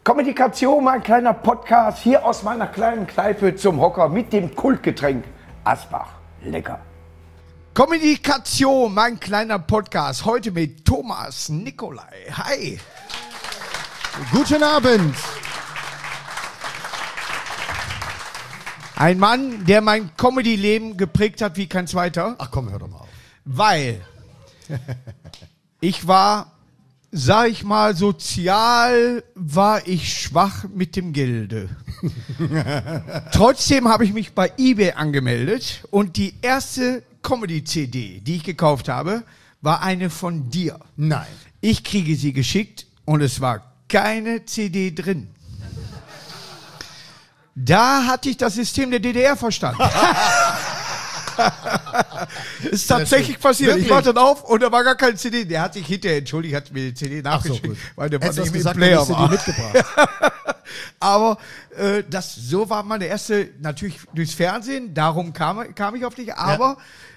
Kommunikation, mein kleiner Podcast, hier aus meiner kleinen Kneipe zum Hocker mit dem Kultgetränk Asbach. Lecker. Kommunikation, mein kleiner Podcast, heute mit Thomas Nicolai. Hi. Guten Abend. Ein Mann, der mein Comedy-Leben geprägt hat wie kein zweiter. Ach komm, hör doch mal auf. Weil ich war, sag ich mal, sozial war ich schwach mit dem Gelde. Trotzdem habe ich mich bei eBay angemeldet und die erste Comedy-CD, die ich gekauft habe, war eine von dir. Nein. Ich kriege sie geschickt und es war keine CD drin. Da hatte ich das System der DDR verstanden. Ist tatsächlich passiert. Wirklich? Ich warte dann auf und da war gar keine CD. Der hat sich hinterher entschuldigt, hat mir die CD Ach so, nachgeschickt, gut. weil der war Hättest du nicht mit gesagt, Player hättest du die war. mitgebracht. Aber so war meine erste, natürlich durchs Fernsehen, darum kam ich auf dich, aber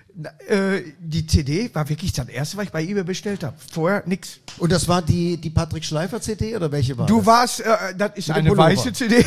die CD war wirklich das erste, was ich bei eBay bestellt habe. Vorher nix. Und das war die Patrick Schleifer CD oder welche war Du das? warst, das ist Mit dem eine Pullover. weiße CD.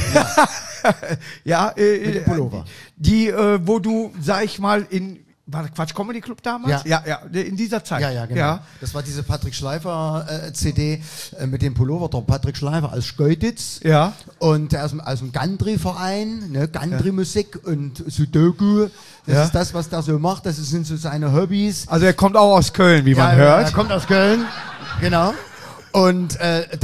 Ja, Mit dem Pullover. Die, wo du, sag ich mal, war das Quatsch Comedy Club damals? Ja. Ja, in dieser Zeit. Ja, genau. Ja. Das war diese Patrick Schleifer CD mit dem Pullover, der Patrick Schleifer als Schkeuditz. Ja. Und der aus dem Gantry-Verein, ne? Gantry-Musik und Sudoku. Das ist das, was der so macht. Das sind so seine Hobbys. Also er kommt auch aus Köln, wie man hört. Er kommt aus Köln, genau. Und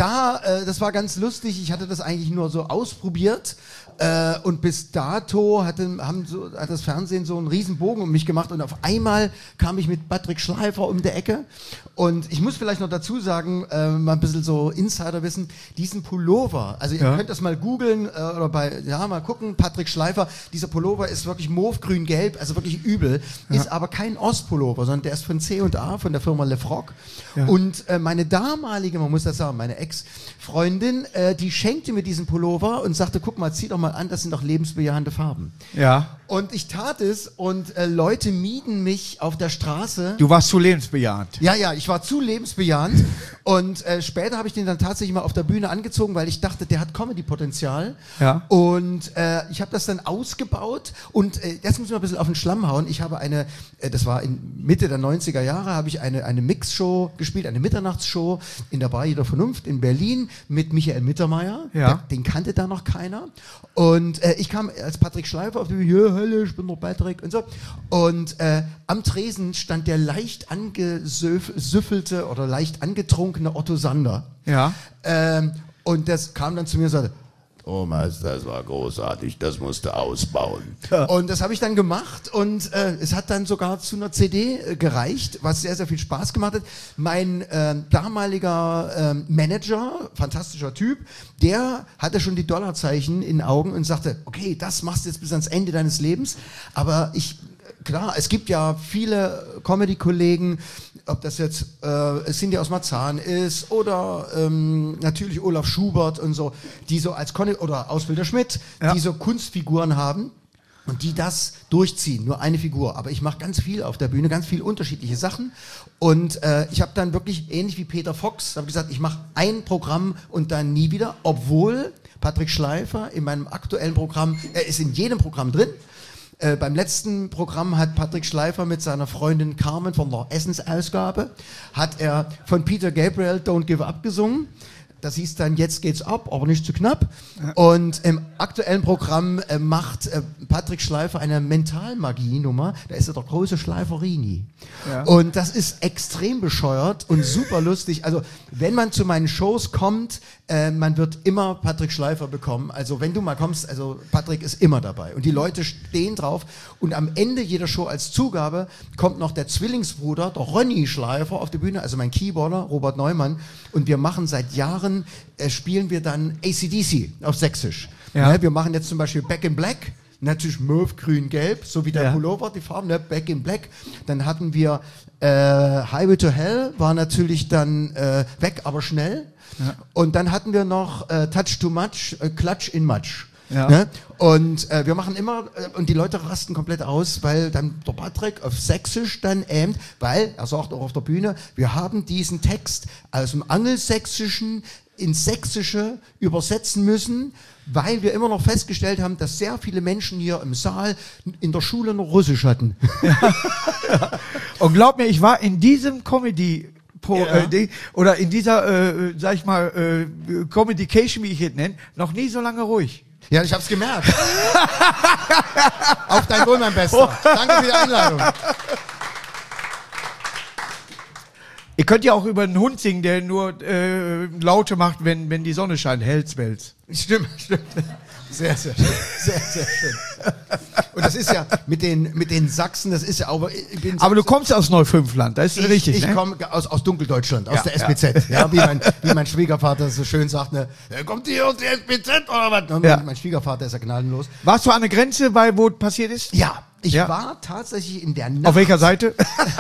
das war ganz lustig. Ich hatte das eigentlich nur so ausprobiert. Und bis dato hat das Fernsehen so einen riesen Bogen um mich gemacht. Und auf einmal kam ich mit Patrick Schleifer um die Ecke. Und ich muss vielleicht noch dazu sagen, mal ein bisschen so Insiderwissen, diesen Pullover, also ihr könnt das mal googeln oder mal gucken, Patrick Schleifer, dieser Pullover ist wirklich mauve-grün-gelb, also wirklich übel, ist aber kein Ostpullover, sondern der ist von C&A, von der Firma Lefroc. Ja. Und meine damalige, man muss das sagen, meine Ex-Freundin, die schenkte mir diesen Pullover und sagte, guck mal, zieh doch mal an, das sind doch lebensbejahende Farben. Ja. Und ich tat es und Leute mieden mich auf der Straße. Du warst zu lebensbejahend. Ja, ich war zu lebensbejahend und später habe ich den dann tatsächlich mal auf der Bühne angezogen, weil ich dachte, der hat Comedy-Potenzial. Ja. Und ich habe das dann ausgebaut und jetzt muss ich mal ein bisschen auf den Schlamm hauen. Ich habe das war in Mitte der 90er Jahre, habe ich eine Mixshow gespielt, eine Mitternachtsshow in der Bar Jeder Vernunft in Berlin mit Michael Mittermeier. Ja. Den kannte da noch keiner. Und ich kam als Patrick Schleifer auf die Bühne, hallo, ich bin der Patrick und so. Und am Tresen stand der leicht angesüffelte oder leicht angetrunkene Otto Sander. Ja. Und das kam dann zu mir und sagte, Thomas, das war großartig, das musst du ausbauen. Ja. Und das habe ich dann gemacht und es hat dann sogar zu einer CD gereicht, was sehr, sehr viel Spaß gemacht hat. Mein damaliger Manager, fantastischer Typ, der hatte schon die Dollarzeichen in den Augen und sagte, okay, das machst du jetzt bis ans Ende deines Lebens, aber klar, es gibt ja viele Comedy-Kollegen, ob das jetzt Cindy aus Marzahn ist oder natürlich Olaf Schubert und so, die so oder Ausbilder Schmidt, die so Kunstfiguren haben und die das durchziehen, nur eine Figur. Aber ich mache ganz viel auf der Bühne, ganz viele unterschiedliche Sachen und ich habe dann wirklich, ähnlich wie Peter Fox, habe gesagt, ich mache ein Programm und dann nie wieder, obwohl Patrick Schleifer in meinem aktuellen Programm, er ist in jedem Programm drin. Beim letzten Programm hat Patrick Schleifer mit seiner Freundin Carmen von der Essensausgabe, hat er von Peter Gabriel Don't Give Up gesungen. Das hieß dann, jetzt geht's ab, aber nicht zu knapp. Und im aktuellen Programm macht Patrick Schleifer eine Mentalmagie-Nummer. Da ist er der große Schleiferini. Ja. Und das ist extrem bescheuert und super lustig. Also, wenn man zu meinen Shows kommt, man wird immer Patrick Schleifer bekommen. Also, wenn du mal kommst, also Patrick ist immer dabei. Und die Leute stehen drauf. Und am Ende jeder Show als Zugabe kommt noch der Zwillingsbruder, der Ronny Schleifer, auf die Bühne, also mein Keyboarder, Robert Neumann. Und wir machen seit Jahren spielen wir dann AC/DC auf Sächsisch. Ja. Ne, wir machen jetzt zum Beispiel Back in Black, natürlich Mauve, Grün, Gelb, so wie der Pullover, die Farben, ne? Back in Black. Dann hatten wir Highway to Hell, war natürlich dann weg, aber schnell. Ja. Und dann hatten wir noch Touch Too Much, Klatsch in Matsch. Ja. Ne? Und wir machen immer, und die Leute rasten komplett aus, weil dann der Patrick auf Sächsisch dann weil, er sagt auch auf der Bühne, wir haben diesen Text aus dem Angelsächsischen ins Sächsische übersetzen müssen, weil wir immer noch festgestellt haben, dass sehr viele Menschen hier im Saal in der Schule noch Russisch hatten. Und glaub mir, ich war in diesem oder in dieser, sag ich mal, Communication, wie ich es nenne, noch nie so lange ruhig. Ja, ich hab's gemerkt. Auf dein Wohl, mein Bester. Danke für die Einladung. Ihr könnt ja auch über einen Hund singen, der nur Laute macht, wenn die Sonne scheint. Hellsbells. Stimmt. Sehr, sehr schön. Sehr, sehr schön. Und das ist ja mit den Sachsen, das ist ja auch. Aber du kommst aus Neufünfland, das ist richtig. Ich ne? komme aus Dunkeldeutschland, aus der SPZ. Ja, wie mein Schwiegervater so schön sagt, ne, kommt ihr aus der SPZ oder was? Und mein Schwiegervater ist ja gnadenlos. Warst du an der Grenze, wo es passiert ist? Ja, ich war tatsächlich in der Nacht. Auf welcher Seite?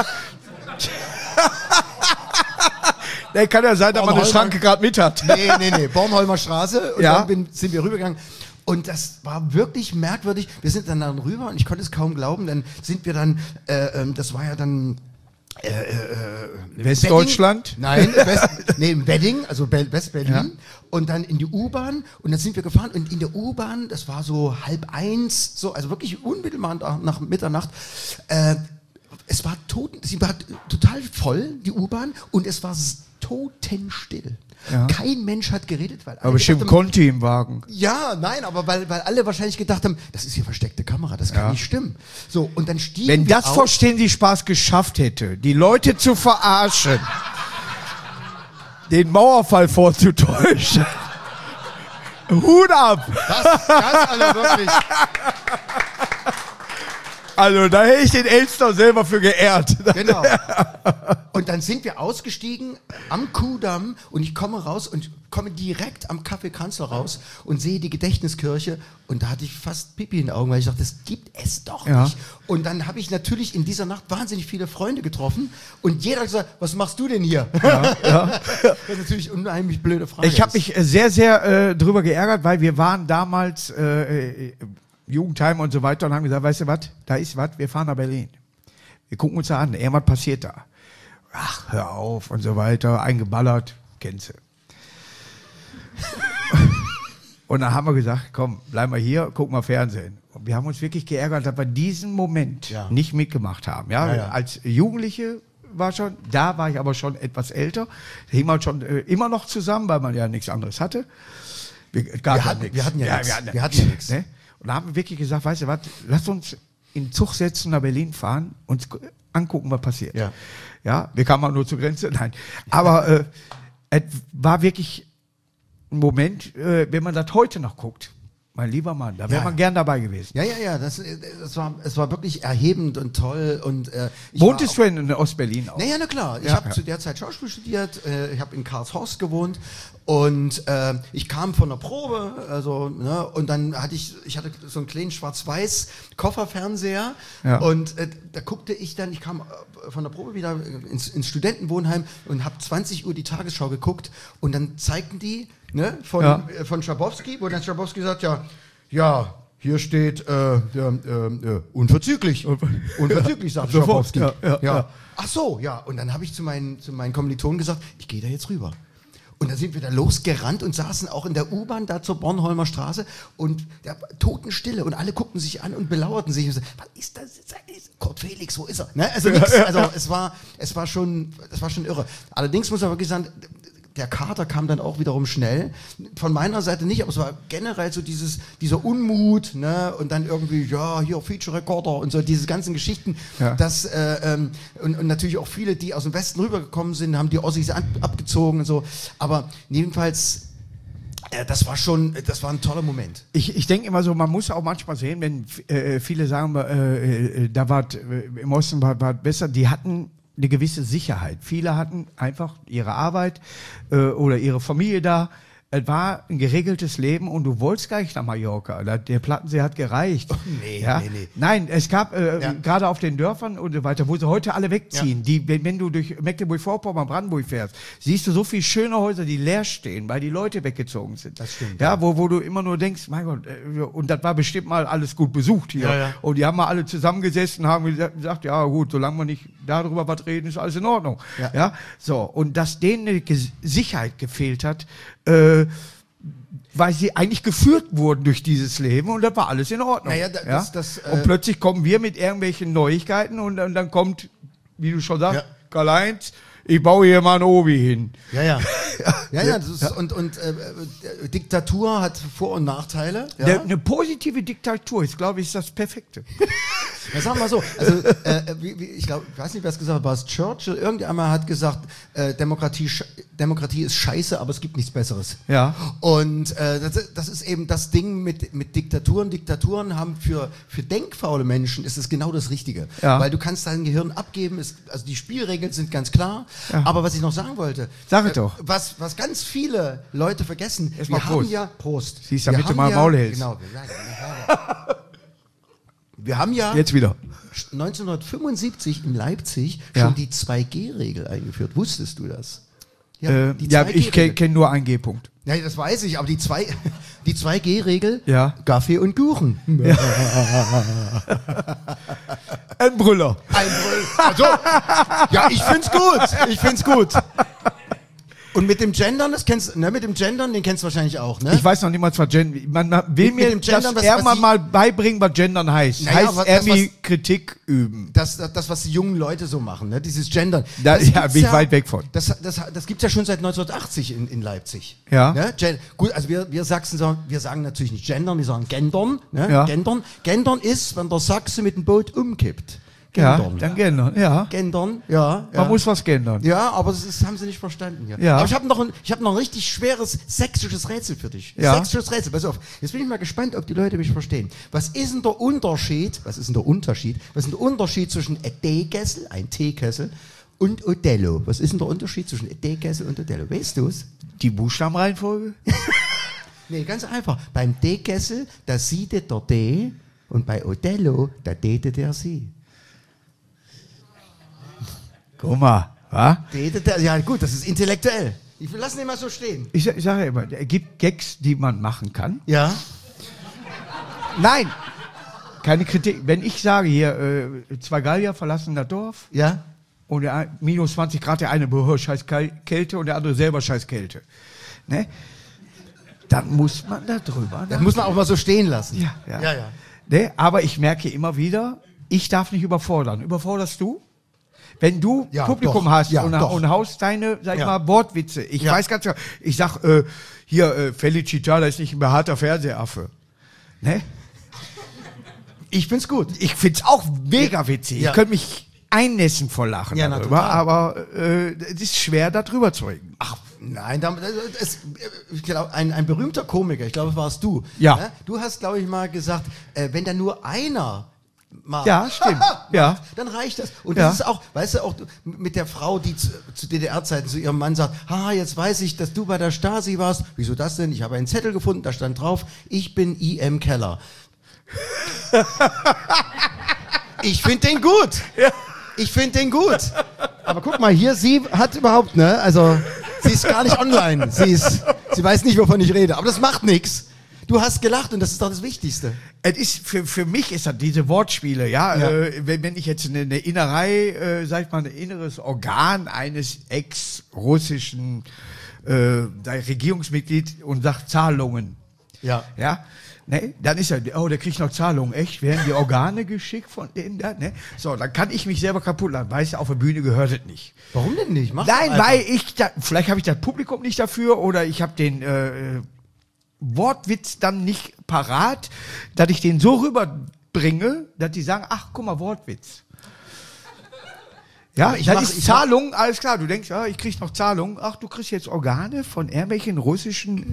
Der kann ja sein, dass man eine Schranke gerade mit hat. Nee. Bornholmer Straße. Und dann sind wir rübergegangen. Und das war wirklich merkwürdig. Wir sind dann rüber und ich konnte es kaum glauben. Dann sind wir dann, das war ja dann Westdeutschland? Nein, Wedding, also West-Berlin. Ja. Und dann in die U-Bahn. Und dann sind wir gefahren. Und in der U-Bahn, das war so 12:30, so, also wirklich unmittelbar nach Mitternacht, sie war total voll, die U-Bahn, und es war totenstill. Ja. Kein Mensch hat geredet, weil alle aber bestimmt Conti im Wagen. Ja, nein, aber weil alle wahrscheinlich gedacht haben, das ist hier versteckte Kamera, das kann nicht stimmen. So, und dann stiegen Wenn das vor Stehen Sie Spaß geschafft hätte, die Leute zu verarschen, den Mauerfall vorzutäuschen, Hut ab! Das also wirklich. Also, da hätte ich den Elster selber für geehrt. Genau. Und dann sind wir ausgestiegen am Kuhdamm und ich komme raus und komme direkt am Café Kanzler raus und sehe die Gedächtniskirche und da hatte ich fast Pipi in den Augen, weil ich dachte, das gibt es doch nicht. Und dann habe ich natürlich in dieser Nacht wahnsinnig viele Freunde getroffen und jeder hat gesagt, was machst du denn hier? Ja. Das ist natürlich eine unheimlich blöde Frage. Ich habe mich sehr, sehr drüber geärgert, weil wir waren damals Jugendheim und so weiter und haben gesagt, weißt du was, da ist was, wir fahren nach Berlin. Wir gucken uns da an, irgendwas passiert da. Ach, hör auf und so weiter, eingeballert, kennst du. Und dann haben wir gesagt, komm, bleib mal hier, guck mal Fernsehen. Und wir haben uns wirklich geärgert, dass wir diesen Moment nicht mitgemacht haben. Ja? Als Jugendliche da war ich aber schon etwas älter, da hing man schon immer noch zusammen, weil man ja nichts anderes hatte. Wir hatten ja nichts. Ne? Und da haben wir wirklich gesagt, weißt du was, lass uns in den Zug setzen, nach Berlin fahren und angucken, was passiert. Ja, wir kamen mal nur zur Grenze, nein. Aber es war wirklich ein Moment, wenn man das heute noch guckt, mein lieber Mann, da wäre man gern dabei gewesen. Ja, es war wirklich erhebend und toll. Und, wohntest du in Ostberlin auch? Naja, na klar. Ich habe zu der Zeit Schauspiel studiert, ich habe in Karlshorst gewohnt und ich kam von der Probe, also, ne, und dann hatte ich hatte so einen kleinen schwarz-weiß Kofferfernseher und da guckte ich dann, ich kam von der Probe wieder ins Studentenwohnheim und habe 20 Uhr die Tagesschau geguckt und dann zeigten die, ne, von Schabowski, wo dann Schabowski sagt, ja, hier steht unverzüglich. Unverzüglich, sagt Schabowski. Ja. Ach so, ja. Und dann habe ich zu meinen Kommilitonen gesagt, ich gehe da jetzt rüber. Und dann sind wir da losgerannt und saßen auch in der U-Bahn da zur Bornholmer Straße und da Totenstille und alle guckten sich an und belauerten sich und so, was ist das? Kurt Felix, wo ist er? Ne? Also nix, also es war schon irre. Allerdings muss man wirklich sagen, der Kater kam dann auch wiederum schnell. Von meiner Seite nicht, aber es war generell so dieser Unmut, ne? Und dann irgendwie, hier Feature Recorder und so, diese ganzen Geschichten. Das, und natürlich auch viele, die aus dem Westen rübergekommen sind, haben die Ossis abgezogen und so. Aber jedenfalls, das war ein toller Moment. Ich denke immer so, man muss auch manchmal sehen, wenn viele sagen, da war im Osten war besser, die hatten eine gewisse Sicherheit. Viele hatten einfach ihre Arbeit oder ihre Familie da. es war ein geregeltes Leben und du wolltest gar nicht nach Mallorca. Der Plattensee hat gereicht. Nee. Nein, es gab gerade auf den Dörfern und so weiter, wo sie heute alle wegziehen. Die, wenn du durch Mecklenburg-Vorpommern, Brandenburg fährst, siehst du so viele schöne Häuser, die leer stehen, weil die Leute weggezogen sind. Das stimmt. Ja, wo du immer nur denkst, mein Gott, und das war bestimmt mal alles gut besucht hier. Ja. Und die haben mal alle zusammengesessen, haben gesagt, ja gut, solange wir nicht darüber was reden, ist alles in Ordnung. Ja, so. Und dass denen eine Sicherheit gefehlt hat, weil sie eigentlich geführt wurden durch dieses Leben und das war alles in Ordnung. Naja, und plötzlich kommen wir mit irgendwelchen Neuigkeiten und dann kommt, wie du schon sagst, Karl-Heinz, ich baue hier mal ein Obi hin. Ja. Das ist, und Diktatur hat Vor- und Nachteile. Ja? Eine positive Diktatur ist, glaube ich, das Perfekte. Ja, sag mal so, also ich weiß nicht, wer es gesagt hat, war es Churchill? Irgendjemand hat gesagt, Demokratie ist scheiße, aber es gibt nichts Besseres. Ja. Und das ist eben das Ding mit Diktaturen. Diktaturen haben für denkfaule Menschen ist es genau das Richtige. Ja. Weil du kannst dein Gehirn abgeben, also die Spielregeln sind ganz klar. Ja. Aber was ich noch sagen wollte, sag es doch. Was ganz viele Leute vergessen, Erstmal wir haben Prost. ja, Prost. Siehst du, damit du mal Maul hältst. Genau, wir haben ja Jetzt wieder. 1975 in Leipzig Ja. schon die 2G-Regel eingeführt. Wusstest du das? Die Ja, 2G ich kenn nur einen G-Punkt. Ja, das weiß ich, aber die 2G-Regel, Ja. Kaffee und Kuchen. Ein Brüller. Also, ja, ich find's gut. Und mit dem Gendern, den kennst du wahrscheinlich auch, ne? Ich weiß noch niemals, was Gendern. Man will Mit mir dem Gendern, das was irgendwann mal beibringen, was Gendern heißt. Naja, Heißt das, irgendwie Kritik üben. Das, was die jungen Leute so machen, ne? Dieses Gendern. Da Das gibt's bin ich weit weg von. Das gibt's ja schon seit 1980 in Leipzig. Ja. Ne? Gut, also wir Sachsen sagen natürlich nicht Gendern, wir sagen Gendern. Ne? Ja. Gendern ist, wenn der Sachse mit dem Boot umkippt. Ja, Gendern. dann gendern, ja. Gendern, ja. Man muss was gendern. Ja, aber das haben sie nicht verstanden hier. Ja. Aber ich habe noch ein richtig schweres sächsisches Rätsel für dich. Ja. Sächsisches Rätsel, pass auf. Jetzt bin ich mal gespannt, ob die Leute mich verstehen. Was ist denn der Unterschied zwischen Teekessel, ein Teekessel, und Othello? Was ist denn der Unterschied zwischen Teekessel und Othello? Weißt du es? Die Buchstabenreihenfolge? Nee, ganz einfach. Beim Teekessel, da sieht der D und bei Othello, da täte der sie. Guck mal, wa? Ja gut, das ist intellektuell. Ich lasse den mal so stehen. Ich sage ja immer, es gibt Gags, die man machen kann. Ja. Nein, keine Kritik. Wenn ich sage hier, 2 Gallier verlassen das Dorf Ja. und der minus 20 Grad, der eine scheiß Kälte und der andere selber scheiß Kälte. Ne? Dann muss man da drüber. Das muss man auch mal so stehen lassen. Ja. Ja. Ne? Aber ich merke immer wieder, ich darf nicht überfordern. Überforderst du? Wenn du Ja, Publikum doch. hast Ja, und doch. haust deine, sag ich Ja. mal, Wortwitze. Ich Ja. weiß ganz genau, ich sag, Felicità, das ist nicht ein behaarter Fernsehaffe. Ne? Ich find's gut. Ich find's auch mega witzig. Ja. Ich könnte mich einnässen vor Lachen Ja, na, darüber, total. aber es ist schwer, da drüber zu reden. Ach, nein, ich glaube, ein berühmter Komiker, ich glaube, warst du. Ja. Ne? Du hast, glaube ich, mal gesagt, wenn da nur einer mal Ja, stimmt. Ja. dann reicht das. Und Ja. das ist auch, weißt du, auch mit der Frau, die zu DDR-Zeiten zu ihrem Mann sagt, jetzt weiß ich, dass du bei der Stasi warst. Wieso das denn? Ich habe einen Zettel gefunden, da stand drauf, ich bin I.M. Keller. Ich finde den gut. Ja. Ich finde den gut. Aber guck mal, hier, sie hat überhaupt, ne, also, sie ist gar nicht online. Sie weiß nicht, wovon ich rede. Aber das macht nichts. Du hast gelacht und das ist doch das Wichtigste. Es ist, für mich ist das diese Wortspiele, ja. Ja. Wenn ich jetzt eine Innerei, sag ich mal, ein inneres Organ eines ex-russischen Regierungsmitglied und sagt Zahlungen. Ja. Ja. Ne? Dann ist er, der kriegt noch Zahlungen, echt? Werden die Organe geschickt von denen da? Ne? So, dann kann ich mich selber kaputt lachen. Weißt du, auf der Bühne gehört es nicht. Warum denn nicht? Mach Nein, doch einfach. weil vielleicht habe ich das Publikum nicht dafür oder ich habe den Wortwitz dann nicht parat, dass ich den so rüberbringe, dass die sagen, ach, guck mal, Wortwitz. Ja, Aber das ist Zahlung, alles klar. Du denkst, ich krieg noch Zahlungen. Ach, du kriegst jetzt Organe von irgendwelchen russischen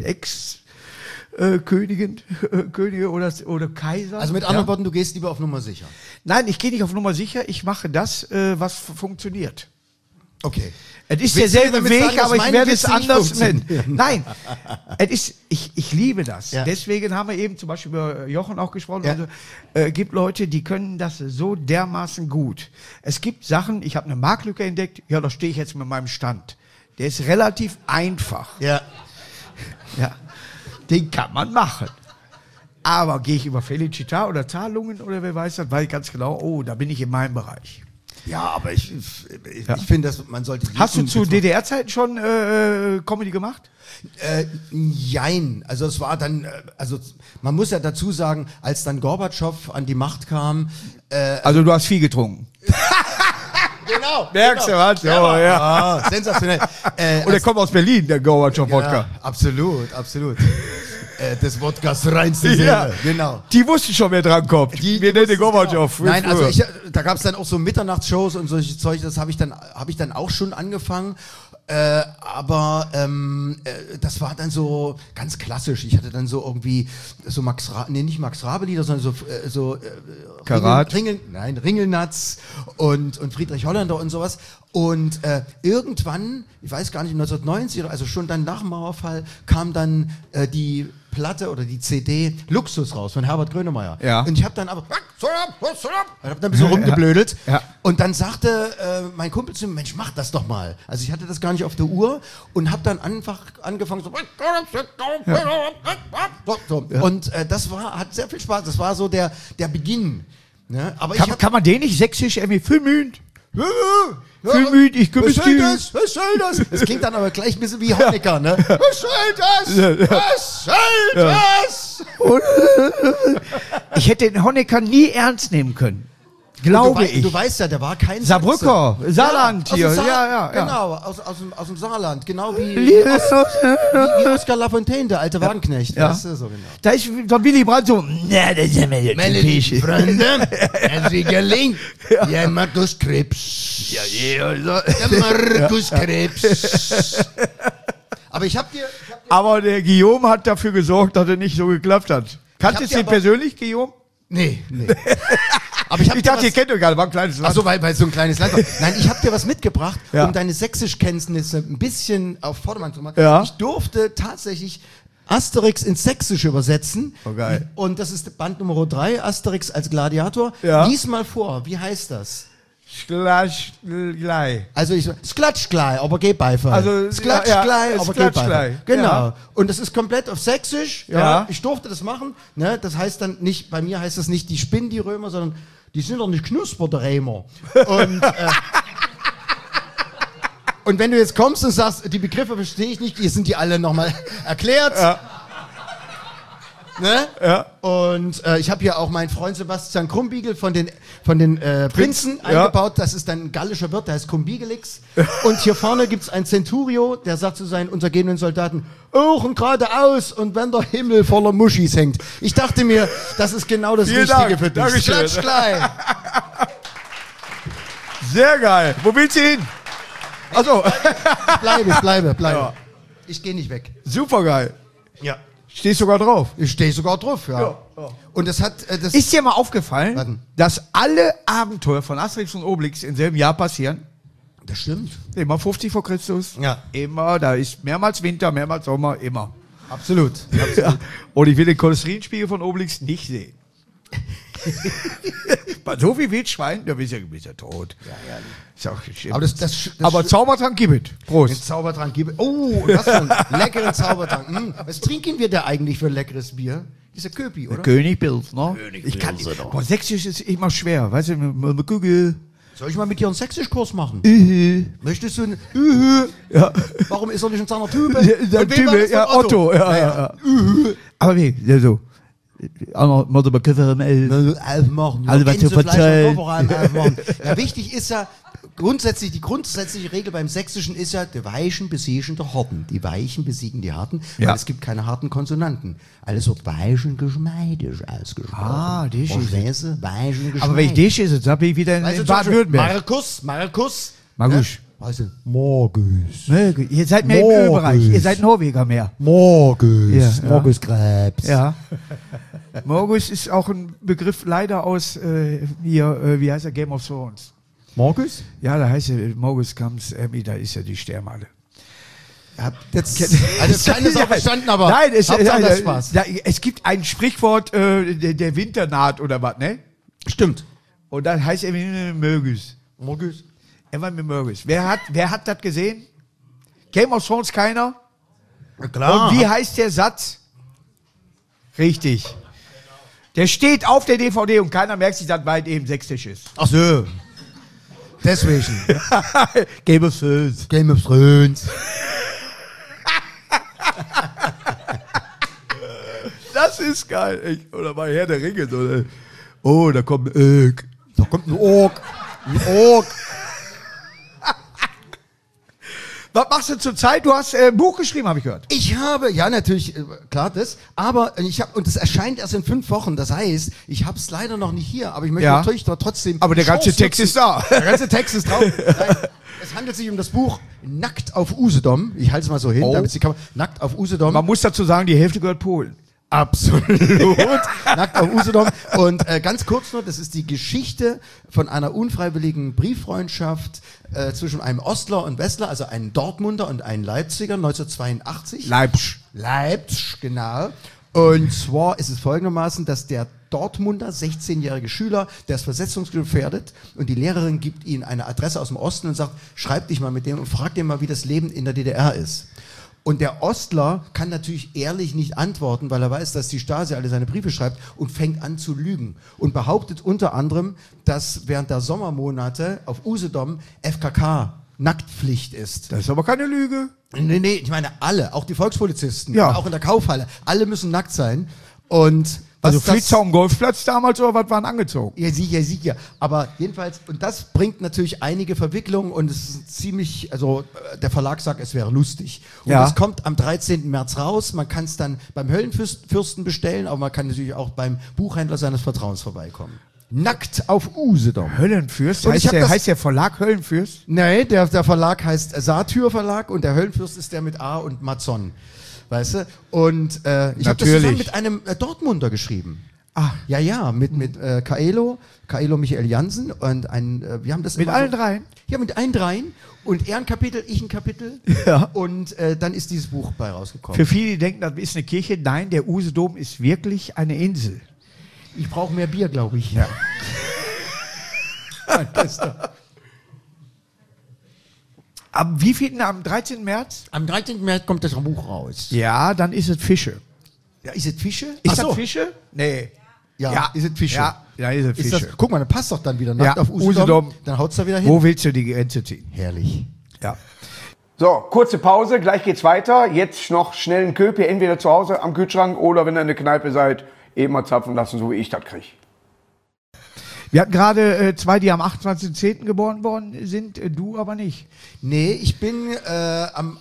Könige oder Kaiser. Also mit anderen Worten, du gehst lieber auf Nummer sicher. Nein, ich gehe nicht auf Nummer sicher. Ich mache das, was funktioniert. Okay. Es ist Willst du derselbe damit Weg, sagen, dass aber ich meine werde es Witze nicht anders nennen. funktionieren? Nein, ich liebe das. Ja. Deswegen haben wir eben zum Beispiel über Jochen auch gesprochen. Ja. Also, gibt Leute, die können das so dermaßen gut. Es gibt Sachen, ich habe eine Marktlücke entdeckt, ja, da stehe ich jetzt mit meinem Stand. Der ist relativ einfach. Ja. Ja, den kann man machen. Aber gehe ich über Felicitar oder Zahlungen oder wer weiß das, weiß ich ganz genau, oh, da bin ich in meinem Bereich. Ja, aber ich finde, dass man sollte... Hast du jeden zu Witz DDR-Zeiten schon Comedy gemacht? Jein. Also es war dann, also man muss ja dazu sagen, als dann Gorbatschow an die Macht kam... Also du hast viel getrunken. Genau. Merkst du was? Ja, ja. Ah, sensationell. Und er kommt aus Berlin, der Gorbatschow-Wodka. Ja, absolut, absolut. Des Wodkas reinste Seele. Ja. Genau. Die wussten schon, wer drankommt. Wir nennen den Gorbatschow. Nein, also da gab es dann auch so Mitternachtsshows und solche Zeug, das habe ich dann auch schon angefangen. Aber das war dann so ganz klassisch. Ich hatte dann so irgendwie so nicht Max Rabe-Lieder, sondern so Karat? Ringelnatz und Friedrich Holländer und sowas. Und irgendwann, ich weiß gar nicht, 1990, also schon dann nach dem Mauerfall, kam dann die Platte oder die CD Luxus raus von Herbert Grönemeyer. Ja. Und ich habe dann aber ich hab dann ein bisschen rumgeblödelt. Ja. Und dann sagte mein Kumpel zu mir, Mensch, mach das doch mal. Also ich hatte das gar nicht auf der Uhr und habe dann einfach angefangen so. Ja. Und das hat sehr viel Spaß. Das war so der Beginn. Ne? Aber Kann man den nicht sächsisch irgendwie filmen? Filmen, ich kümmere mich. Was soll das? Das klingt dann aber gleich ein bisschen wie Honecker, ne? Was soll das? Was soll das? Ich hätte den Honecker nie ernst nehmen können. Glaube ich. Du weißt ja, der war kein Saarbrücker, Sachse. Saarland hier. Aus dem Ja. Genau, aus dem Saarland. Genau wie Oskar Lafontaine, der alte Wagenknecht. Ja. Weißt du, so genau. Da ist so Willy Brandt so, na, das ist ja mir jetzt Meine lieben Freunde, herzlich gelingt. Ja, Markus Krebs. Ja. Der Markus Krebs. Aber ich hab dir... Aber der Guillaume hat dafür gesorgt, dass er nicht so geklappt hat. Kanntest du ihn persönlich, Guillaume? Nee. Aber ich dachte, ihr kennt euch gar nicht, war ein kleines Land. Achso, weil so ein kleines Land war. Nein, ich habe dir was mitgebracht, Ja. um deine Sächsischkenntnisse ein bisschen auf Vordermann zu machen. Ja. Ich durfte tatsächlich Asterix ins Sächsische übersetzen. Oh, geil. Und das ist Band Nummer 3, Asterix als Gladiator. Ja. Lies mal vor, wie heißt das? Gleich. Also Sklatschglei, aber geh Beifall. Also, Sklatschglei, ja, aber geh Beifall. Sklatschglei. Genau. Ja. Und das ist komplett auf Sächsisch. Ja. Ja. Ich durfte das machen. Ne? Das heißt dann nicht, bei mir heißt das nicht, die spinnen die Römer, sondern die sind doch nicht knusper, der Römer. Und wenn du jetzt kommst und sagst, die Begriffe verstehe ich nicht, sind die alle nochmal erklärt. Ja. Ne? Ja. Und ich habe hier auch meinen Freund Sebastian Krumbiegel von den Prinzen eingebaut. Das ist ein gallischer Wirt, der heißt Krumbiegelix. Und hier vorne gibt's einen Centurio, der sagt zu seinen untergehenden Soldaten, Ohren geradeaus und wenn der Himmel voller Muschis hängt. Ich dachte mir, das ist genau das Vielen Richtige Dank. für dich. Dankeschön. Klatsch gleich. Sehr geil. Wo willst du hin? Also, Ich bleibe. Ja. Ich gehe nicht weg. super geil. Ja. Stehst sogar drauf. Ich stehe sogar drauf, ja. Ja. Und das hat... das Ist dir mal aufgefallen, Warten. dass alle Abenteuer von Asterix und Obelix im selben Jahr passieren? das stimmt. Immer 50 vor Christus. Ja. Immer, da ist mehrmals Winter, mehrmals Sommer, immer. Absolut. Ja. Und ich will den Cholesterinspiegel von Obelix nicht sehen. Bei so viel Wildschwein, da bist du ja tot. Ja, ehrlich. Ist auch schlimm. Aber Aber Zaubertrank gibt es. Den Prost. Zaubertrank gibt Oh, was für ein leckeren Zaubertrank. Was trinken wir da eigentlich für ein leckeres Bier? Dieser Köpi, oder? Königpilz, ne? Ich kann Königpilz, oder? Boah, Sächsisch ist immer schwer. Weißt du, mit Google. Soll ich mal mit dir einen Sächsischkurs machen? Möchtest du einen Ja. Warum ist er nicht in seiner Tübe? Der Und wem war das Typ, ja, von Otto. Ja. Aber wie? Ja, so. Mutter begriffe Aufmachen. Also, was zu verzeihen. Aufmachen. Ja, wichtig ist ja, die grundsätzliche Regel beim Sächsischen ist ja, die Weichen besiegen die Harten. Die Weichen besiegen die Harten, weil Ja. es gibt keine harten Konsonanten. Alles wird weichen geschmeidig ausgesprochen. Ah, das ist Verstehst du? Weichen geschmeidig. Aber wenn ich dich ist, dann bin ich wieder Weißt du, in zum Beispiel Baden-Württemberg. Markus. Markus. Weißt du, Markus. Ne, ihr seid mehr im Morgens. Ölbereich. Ihr seid Norweger mehr. Markus. Ja. Markus Krebs. Ja. Morgus ist auch ein Begriff leider aus, wie heißt der, Game of Thrones. Morgus? Ja, da heißt er, Morgus comes, da ist ja die Sternmale. Jetzt keines auch verstanden, aber nein, das Spaß. Es gibt ein Sprichwort, der Winter naht oder was, ne? Stimmt. Und dann heißt er Morgus. Morgus? Er war mit Morgus. Wer hat das gesehen? Game of Thrones keiner? Ja, klar. Und wie heißt der Satz? Richtig. Der steht auf der DVD und keiner merkt sich, dass weit eben sächsisch ist. Ach so. Deswegen. Game of Thrones. Game of Thrones. Das ist geil. Echt. Oder bei Herr der Ringe. So, oh, da kommt ein Ork. Da kommt ein Ork. Ein Ork. Was machst du zurzeit? Du hast ein Buch geschrieben, habe ich gehört. Ich habe, ja natürlich, klar das, aber und es erscheint erst in 5 Wochen, das heißt, ich habe es leider noch nicht hier, aber ich möchte natürlich trotzdem... Aber der ganze Text ist da. Der ganze Text ist drauf. Nein, es handelt sich um das Buch Nackt auf Usedom. Ich halte es mal so hin, damit Sie Nackt auf Usedom. Man muss dazu sagen, die Hälfte gehört Polen. Absolut. Nackt auf Usedom. Und ganz kurz nur, das ist die Geschichte von einer unfreiwilligen Brieffreundschaft zwischen einem Ostler und Westler, also einem Dortmunder und einem Leipziger 1982. Leipzig, genau. Und zwar ist es folgendermaßen, dass der Dortmunder, 16-jährige Schüler, der ist versetzungsgefährdet und die Lehrerin gibt ihm eine Adresse aus dem Osten und sagt, schreib dich mal mit dem und frag den mal, wie das Leben in der DDR ist. Und der Ostler kann natürlich ehrlich nicht antworten, weil er weiß, dass die Stasi alle seine Briefe schreibt und fängt an zu lügen. Und behauptet unter anderem, dass während der Sommermonate auf Usedom FKK Nacktpflicht ist. Das ist aber keine Lüge. Nee, ich meine alle, auch die Volkspolizisten, ja. Auch in der Kaufhalle, alle müssen nackt sein. Und also Fritzau am Golfplatz damals oder was waren angezogen? Ja, sicher. Aber jedenfalls, und das bringt natürlich einige Verwicklungen und es ist ziemlich, also der Verlag sagt, es wäre lustig. Und das kommt am 13. März raus. Man kann es dann beim Höllenfürsten bestellen, aber man kann natürlich auch beim Buchhändler seines Vertrauens vorbeikommen. Nackt auf Usedom. Höllenfürst? Und heißt der Verlag Höllenfürst? Nee, der Verlag heißt Satyr Verlag und der Höllenfürst ist der mit A und Mazon. Weißt du? Und ich habe das zusammen mit einem Dortmunder geschrieben. Ah. Ja, mit Kaelo Michael Jansen und wir haben das mit allen dreien? Ja, mit allen dreien. Und er ein Kapitel, ich ein Kapitel. Ja. Und dann ist dieses Buch bei rausgekommen. Für viele, die denken, das ist eine Kirche. Nein, der Usedom ist wirklich eine Insel. Ich brauche mehr Bier, glaube ich. Ja. Am wievielten? Am 13. März? Am 13. März kommt das Buch raus. Ja, dann ist es Fische. Ja, ist es Fische? Ist das Fische? Nee. Ja, ist es Fische? Ja, ist es Fische. Guck mal, dann passt doch dann wieder nackt auf Usedom. Dann haut's da wieder hin. Wo willst du die Grenze ziehen? Herrlich. Ja. So, kurze Pause, gleich geht's weiter. Jetzt noch schnell einen Köpi, entweder zu Hause am Kühlschrank oder wenn ihr in der Kneipe seid, eben mal zapfen lassen, so wie ich das kriege. Wir hatten gerade 2, die am 28.10. geboren worden sind, du aber nicht. Nee, ich bin am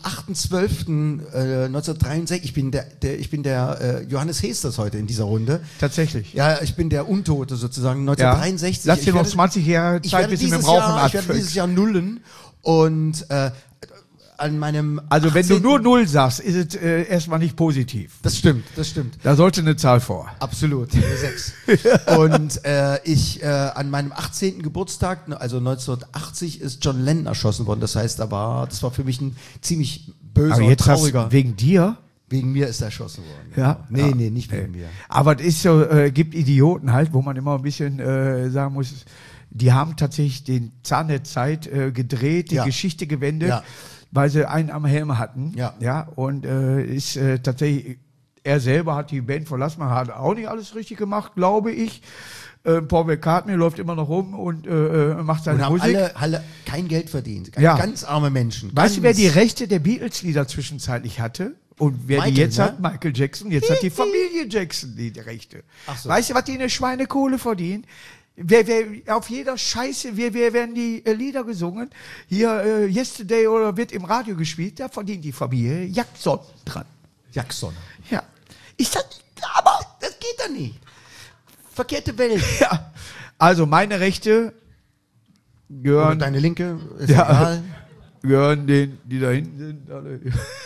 8.12.1963, ich bin der Johannes Hesters heute in dieser Runde. Tatsächlich. Ja, ich bin der Untote sozusagen, 1963. Lass dir noch 20 Jahre Zeit, bis du mit dem Rauchen anfängst. Ich werde dieses Jahr nullen und an meinem Also wenn du nur 0 sagst, ist es erstmal nicht positiv. Das stimmt. Da sollte eine Zahl vor. Absolut, 6. Und an meinem 18. Geburtstag, also 1980, ist John Lennon erschossen worden. Das heißt, das war für mich ein ziemlich böser und trauriger. Wegen dir? Wegen mir ist er erschossen worden. Ja? Nee, nicht wegen mir. Aber es ist so, gibt Idioten halt, wo man immer ein bisschen sagen muss, die haben tatsächlich den Zahn der Zeit gedreht, die Geschichte gewendet, weil sie einen am Helm hatten. Ja, und ist tatsächlich, er selber hat die Band verlassen, man hat auch nicht alles richtig gemacht, glaube ich. Paul McCartney läuft immer noch rum und macht seine Musik. Und haben alle kein Geld verdient. Ganz arme Menschen. Weißt du, wer die Rechte der Beatles-Lieder zwischenzeitlich hatte? Und wer die jetzt hat? Michael Jackson. Jetzt hat die Familie Jackson die Rechte. Ach so. Weißt du, was die in der Schweinekohle verdienen? Wer auf jeder Scheiße, wer werden die Lieder gesungen? Hier, Yesterday oder wird im Radio gespielt, da verdient die Familie Jackson dran. Jackson. Ja. Aber das geht doch nicht. Verkehrte Welt. Ja. Also meine Rechte gehören. Und deine linke ist egal. Gehören denen, die da hinten sind, alle.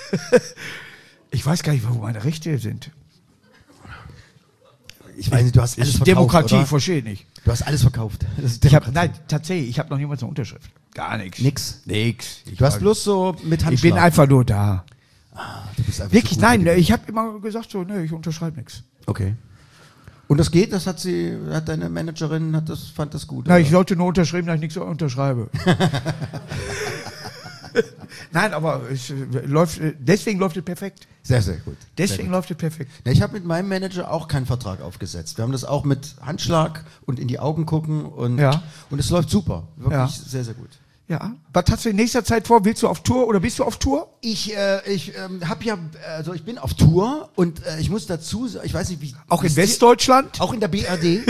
Ich weiß gar nicht, wo meine Rechte sind. Ich weiß nicht, du hast alles verkauft, Demokratie, oder? verstehe nicht. Du hast alles verkauft. Das ist Nein, tatsächlich, ich habe noch niemals eine Unterschrift. Gar nichts. Nix. Du hast bloß so mit Handschlag. Ich bin einfach nur da. Du bist einfach Wirklich, so gut nein, mit dem- ich habe immer gesagt so, ich unterschreibe nichts. Okay. Und das geht, das hat deine Managerin, fand das gut. Na, oder? ich sollte nur unterschreiben, dass ich nichts unterschreibe. Nein, aber deswegen läuft es perfekt. Sehr, sehr gut. Deswegen läuft es perfekt. Ja, ich habe mit meinem Manager auch keinen Vertrag aufgesetzt. Wir haben das auch mit Handschlag und in die Augen gucken und es läuft super. Wirklich sehr, sehr gut. Ja. Was hast du in nächster Zeit vor? Willst du auf Tour oder bist du auf Tour? Ich bin auf Tour und ich muss dazu sagen, ich weiß nicht, wie. Auch in Westdeutschland? Auch in der BRD.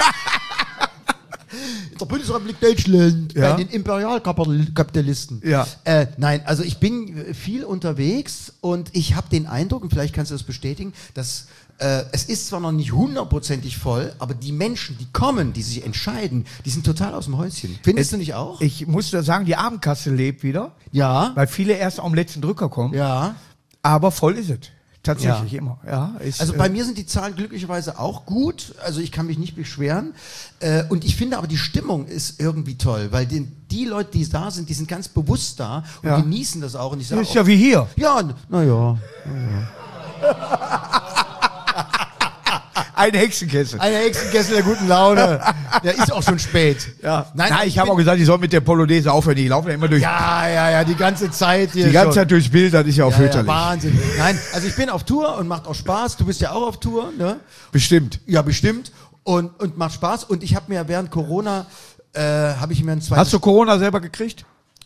In der Bundesrepublik Deutschland, Ja. bei den Imperialkapitalisten. Ja. Nein, also ich bin viel unterwegs und ich habe den Eindruck, und vielleicht kannst du das bestätigen, dass es ist zwar noch nicht 100%ig voll, aber die Menschen, die kommen, die sich entscheiden, die sind total aus dem Häuschen. Findest du nicht auch? Ich muss da sagen, die Abendkasse lebt wieder, Ja. weil viele erst am letzten Drücker kommen. Ja. Aber voll ist es. Tatsächlich immer. Ja, Also bei mir sind die Zahlen glücklicherweise auch gut. Also ich kann mich nicht beschweren. Und ich finde aber die Stimmung ist irgendwie toll, weil die Leute, die da sind, die sind ganz bewusst da und Ja. genießen das auch. Und ich sage ist ja wie hier. ja, naja. Ein Hexenkessel. Eine Hexenkessel der guten Laune. Der ist auch schon spät. Ja. Nein, Nein, ich habe auch gesagt, die sollen mit der Polonaise aufhören. Die laufen ja immer durch. Ja, die ganze Zeit hier. die ganze schon. Zeit durchs Bild, das ist ja auch Ja, fürchterlich. Wahnsinn. Nein, also ich bin auf Tour und macht auch Spaß. Du bist ja auch auf Tour, ne? Bestimmt. Ja, bestimmt. Und macht Spaß. Und ich habe mir während Corona, habe ich mir ein zweites... Hast du Corona selber gekriegt?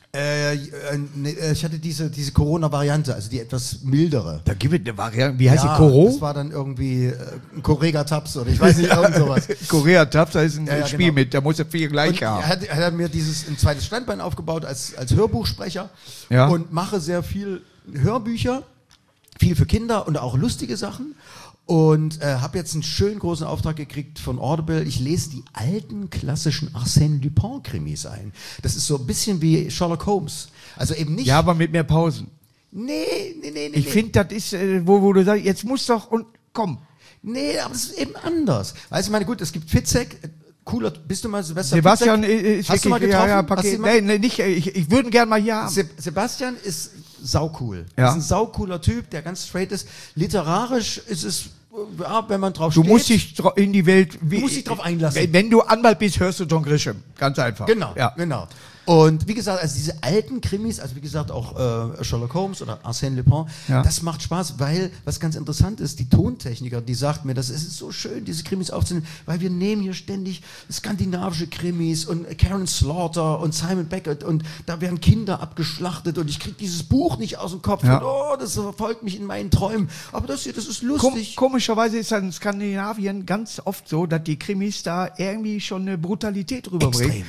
Ich hatte diese Corona-Variante, also die etwas mildere. Da gibt es eine Variante. Wie heißt Ja, die? Koro? das war dann irgendwie ein Correga-Taps oder ich weiß nicht, irgend sowas. Korea Taps, da ist ein Ja, Spiel genau. mit, da muss er viel gleich Und haben. hat er mir ein zweites Standbein aufgebaut als Hörbuchsprecher Ja. und mache sehr viel Hörbücher, viel für Kinder und auch lustige Sachen. Und habe jetzt einen schönen großen Auftrag gekriegt von Audible. Ich lese die alten klassischen Arsène Lupin-Krimis ein. Das ist so ein bisschen wie Sherlock Holmes. Also eben nicht... Ja, aber mit mehr Pausen. Nee. Ich finde, das ist, wo du sagst, jetzt muss doch und komm. Nee, aber es ist eben anders. Weißt du, ich meine, gut, es gibt Fitzek, cooler, bist du mal Sebastian Fitzek? ist Hast du mal wirklich, getroffen? ja, Hast du Paket. ihn mal- Nee, nicht, ich würde ihn gerne mal hier haben. Sebastian ist saucool. Ja. Ist ein saucooler Typ, der ganz straight ist. Literarisch ist es, ja, wenn man drauf Du steht. musst dich in die Welt... Du musst dich drauf einlassen. Wenn du Anwalt bist, hörst du John Grisham. Ganz einfach. Genau, Ja. genau. Und wie gesagt, also diese alten Krimis, also wie gesagt auch Sherlock Holmes oder Arsène Lupin, Ja. das macht Spaß, weil, was ganz interessant ist, die Tontechniker, die sagt mir, das ist so schön, diese Krimis aufzunehmen, weil wir nehmen hier ständig skandinavische Krimis und Karen Slaughter und Simon Beckett und da werden Kinder abgeschlachtet und ich kriege dieses Buch nicht aus dem Kopf Ja. und oh, das verfolgt mich in meinen Träumen. Aber das hier, das ist lustig. Komischerweise ist in Skandinavien ganz oft so, dass die Krimis da irgendwie schon eine Brutalität rüberbringen.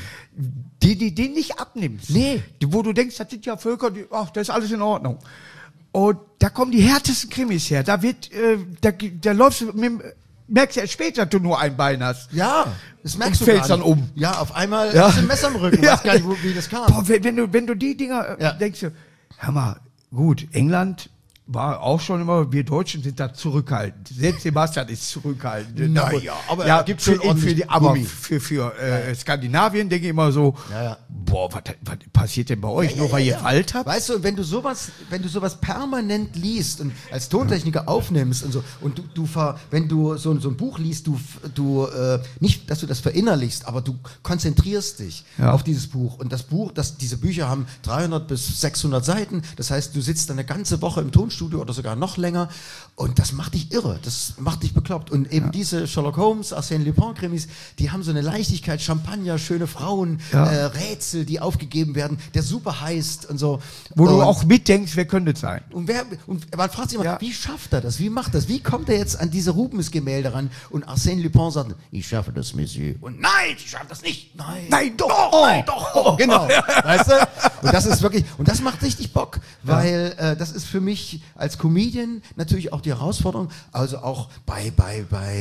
Die nicht abnimmst. Nee. Wo du denkst, das sind ja Völker, ach, das ist alles in Ordnung. Und da kommen die härtesten Krimis her. Da wird, da läufst du merkst ja später, dass du nur ein Bein hast. Ja, das merkst Und du fällst gar dann nicht. um. Ja, auf einmal Ja. hast du ein Messer im Rücken, Ja. weiß gar nicht, wie das kam. Boah, wenn du die Dinger Ja. denkst, du, hör mal, gut, England war auch schon immer, wir Deutschen sind da zurückhaltend. Selbst Sebastian ist zurückhaltend. Naja, aber ja, er gibt schon ordentlich aber Gummi. für Skandinavien denke ich immer so, Ja. boah, was passiert denn bei euch? Nur weil ihr Wald habt? Weißt du, wenn du sowas permanent liest und als Tontechniker aufnimmst und so, und wenn du so ein Buch liest, du nicht, dass du das verinnerlichst, aber du konzentrierst dich auf dieses Buch. Und diese Bücher haben 300 bis 600 Seiten. Das heißt, du sitzt eine ganze Woche im Tonstudio oder sogar noch länger und das macht dich irre, das macht dich bekloppt. Und eben diese Sherlock Holmes, Arsène Lupin-Krimis, die haben so eine Leichtigkeit, Champagner, schöne Frauen, Rätsel, die aufgegeben werden, der super heißt und so. Wo du Und- auch mitdenkst, wer könnte es sein? und man fragt sich immer, Ja. wie schafft er das? Wie macht das? Wie kommt er jetzt an diese Rubens-Gemälde ran? Und Arsène Lupin sagt, ich schaffe das, Monsieur. Und nein, ich schaffe das nicht. Nein, doch, nein, doch. Genau. Weißt du? Und das ist wirklich, und das macht richtig Bock, weil das ist für mich als Comedian natürlich auch die Herausforderung, also auch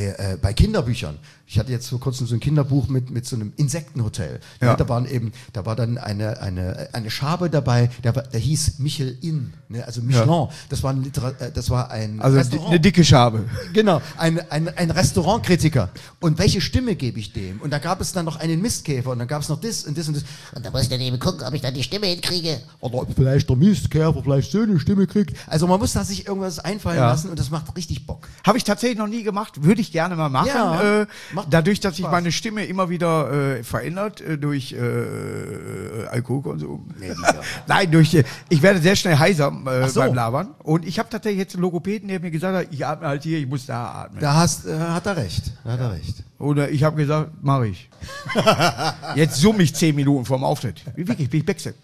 bei Kinderbüchern. Ich hatte jetzt vor kurzem so ein Kinderbuch mit so einem Insektenhotel. Ja. Da war war dann eine Schabe dabei, der hieß Michelin, ne? Also Michelin. Das war ein Also Restaurant. eine dicke Schabe. Genau, ein Restaurantkritiker. Und welche Stimme gebe ich dem? Und da gab es dann noch einen Mistkäfer und dann gab es noch das und das und das. Und da muss ich dann eben gucken, ob ich dann die Stimme hinkriege. Oder ob vielleicht der Mistkäfer vielleicht so eine Stimme kriegt. Also man muss da sich irgendwas einfallen lassen und das macht richtig Bock. Habe ich tatsächlich noch nie gemacht, würde ich gerne mal machen. Ja, macht dadurch, dass sich Spaß. meine Stimme immer wieder verändert durch Alkoholkonsum. Nee, Nein, ich werde sehr schnell heiser so. beim Labern. Und ich habe tatsächlich jetzt einen Logopäden, der mir gesagt hat, ich atme halt hier, ich muss da atmen. Da hat er recht. Oder ich habe gesagt, mache ich. Jetzt summe ich 10 Minuten vorm Auftritt. Wie wirklich, bin ich Wechsel.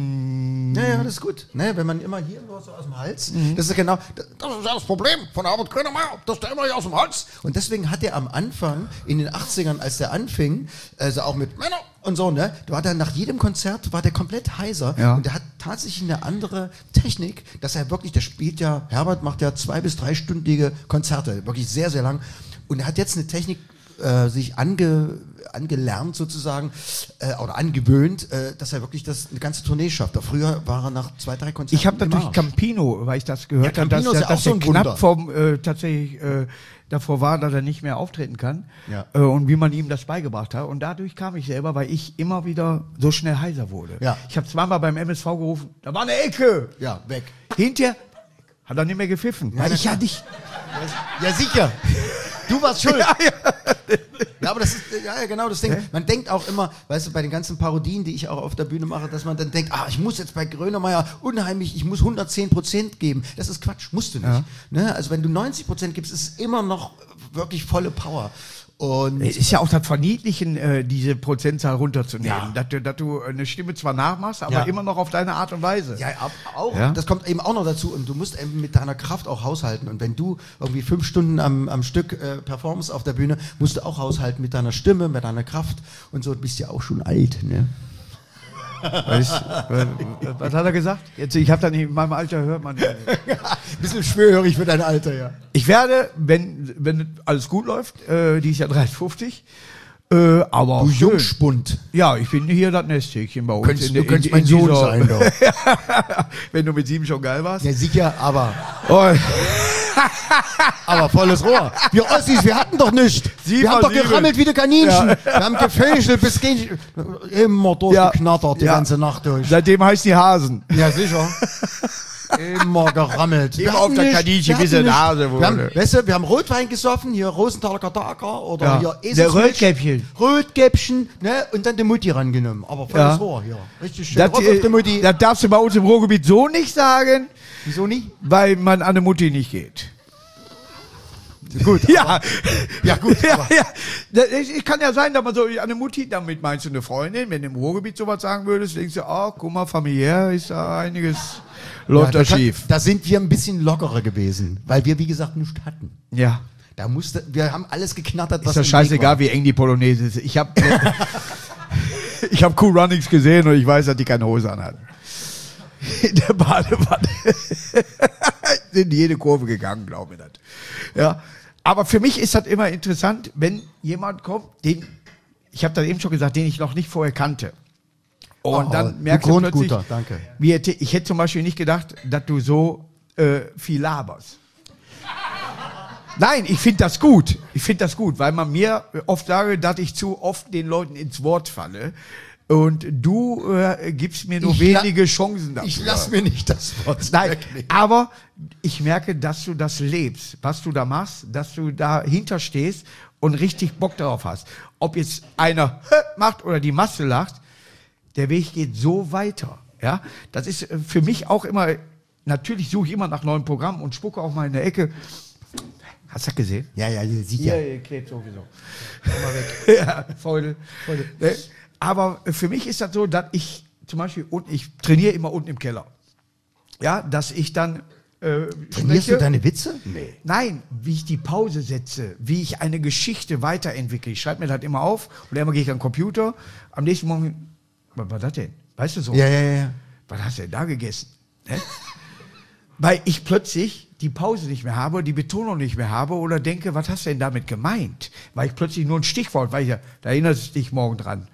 Ja, das ist gut. Ne, wenn man immer hier nur so aus dem Hals, das ist genau, das ist ja das Problem von Herbert Grönemeyer, dass der immer hier aus dem Hals. Und deswegen hat er am Anfang, in den 80ern, als der anfing, also auch mit Männer und so, ne, da war der nach jedem Konzert, war der komplett heiser. Ja. Und der hat tatsächlich eine andere Technik, dass er wirklich, Herbert macht ja 2- bis 3-stündige Konzerte, wirklich sehr, sehr lang. Und er hat jetzt eine Technik, sich angelernt sozusagen oder angewöhnt, dass er wirklich eine ganze Tournee schafft. Früher war er nach 2, 3 Konzerten. Ich habe im natürlich Arsch. Campino, weil ich das gehört Ja, habe, dass, Campino ist ja auch dass so er ein knapp Wunder. tatsächlich davor war, dass er nicht mehr auftreten kann. Ja. Und wie man ihm das beigebracht hat. Und dadurch kam ich selber, weil ich immer wieder so schnell heiser wurde. Ja. Ich habe zweimal beim MSV gerufen, da war eine Ecke. Ja, weg. Hinterher hat er nicht mehr gepfiffen. Ja, weil na ich ja klar. nicht. Ja, sicher. Du warst schuld. Ja. Ja, aber das ist ja genau das Ding. Man denkt auch immer, weißt du, bei den ganzen Parodien, die ich auch auf der Bühne mache, dass man dann denkt, ich muss jetzt bei Grönemeyer ich muss 110% geben. Das ist Quatsch, musst du nicht. Ja. Ne? Also wenn du 90% gibst, ist es immer noch wirklich volle Power. Und Es ist ja auch das Verniedlichen, diese Prozentzahl runterzunehmen. Ja. Dass du eine Stimme zwar nachmachst, aber Ja. immer noch auf deine Art und Weise. ja, auch. Ja. Das kommt eben auch noch dazu. Und du musst eben mit deiner Kraft auch haushalten. Und wenn du irgendwie 5 Stunden am Stück performst auf der Bühne, musst du auch haushalten mit deiner Stimme, mit deiner Kraft. Und so, du bist ja auch schon alt, ne? Was hat er gesagt? Jetzt, ich habe dann in meinem Alter hört man. Bisschen schwerhörig für dein Alter, ja. Ich werde, wenn alles gut läuft, die ist ja 53, aber Du schön. Jungspund. Ja, ich bin hier das Nesthäkchen bei uns. Du könntest mein Sohn sein, doch. Wenn du mit 7 schon geil warst. Ja, sicher, aber Oh, volles Rohr. Wir Ossis, wir hatten doch nichts. Wir haben doch 7. gerammelt wie die Kaninchen. Wir haben gefächelt bis immer durchgeknattert die Ja. ganze Nacht durch. seitdem heißt die Hasen. Ja, sicher. Immer gerammelt. Immer Wir auf hatten der nichts. Kaninchen, Wir bis hatten der nichts. Nase wir haben, wurde. weißt du, wir haben Rotwein gesoffen, hier Rosenthaler Kataka oder Ja. hier Der Eselsmilch. Rotkäppchen. Rotkäppchen, ne? Und dann die Mutti rangenommen. Aber volles Ja. Rohr hier. Richtig schön. Das, Rock auf die Mutti. das darfst du bei uns im Ruhrgebiet so nicht sagen, Wieso nicht? weil man an eine Mutti nicht geht. Gut. Ja, Ja, gut. ja, aber- ja. Es kann ja sein, dass man so eine Mutti, damit meinst du eine Freundin, wenn du im Ruhrgebiet sowas sagen würdest, denkst du, guck mal, familiär ist da einiges, läuft da schief. Da sind wir ein bisschen lockerer gewesen, weil wir, wie gesagt, nichts hatten. Ja. Wir haben alles geknattert, was Ist doch im Weg scheißegal, wie eng die Polonaise ist. Ich hab Cool Runnings gesehen und ich weiß, dass die keine Hose anhatten. In der Badewanne sind jede Kurve gegangen, glaube ich das. Ja. Aber für mich ist das immer interessant, wenn jemand kommt, ich habe das eben schon gesagt, den ich noch nicht vorher kannte. Und Oh, dann du merkst du plötzlich, Grundguter, danke. ich hätte zum Beispiel nicht gedacht, dass du so viel laberst. Nein, ich finde das gut. Ich finde das gut, weil man mir oft sage, dass ich zu oft den Leuten ins Wort falle. Und du gibst mir nur Ich la- wenige Chancen dafür. Ich lass mir nicht das Wort. Nein, Wirklich. aber ich merke, dass du das lebst, was du da machst, dass du dahinter stehst und richtig Bock darauf hast. Ob jetzt einer macht oder die Masse lacht, der Weg geht so weiter. Ja, das ist für mich auch immer, natürlich suche ich immer nach neuen Programmen und spucke auch mal in der Ecke. Hast du das gesehen? Ja, sicher. Ihr klebt sowieso. Komm mal weg. Ja, Feudel. Ne? Aber für mich ist das so, dass ich zum Beispiel, ich trainiere immer unten im Keller. Ja, dass ich dann Trainierst du spreche. deine Witze? Nee. Nein, wie ich die Pause setze, wie ich eine Geschichte weiterentwickle. Ich schreibe mir das immer auf und immer gehe ich an den Computer. Am nächsten Morgen, was war das denn? Weißt du so? Ja. Was hast du denn da gegessen? Ne? Weil ich plötzlich die Pause nicht mehr habe, die Betonung nicht mehr habe oder denke, was hast du denn damit gemeint? Weil ich plötzlich nur ein Stichwort, da erinnerst du dich morgen dran.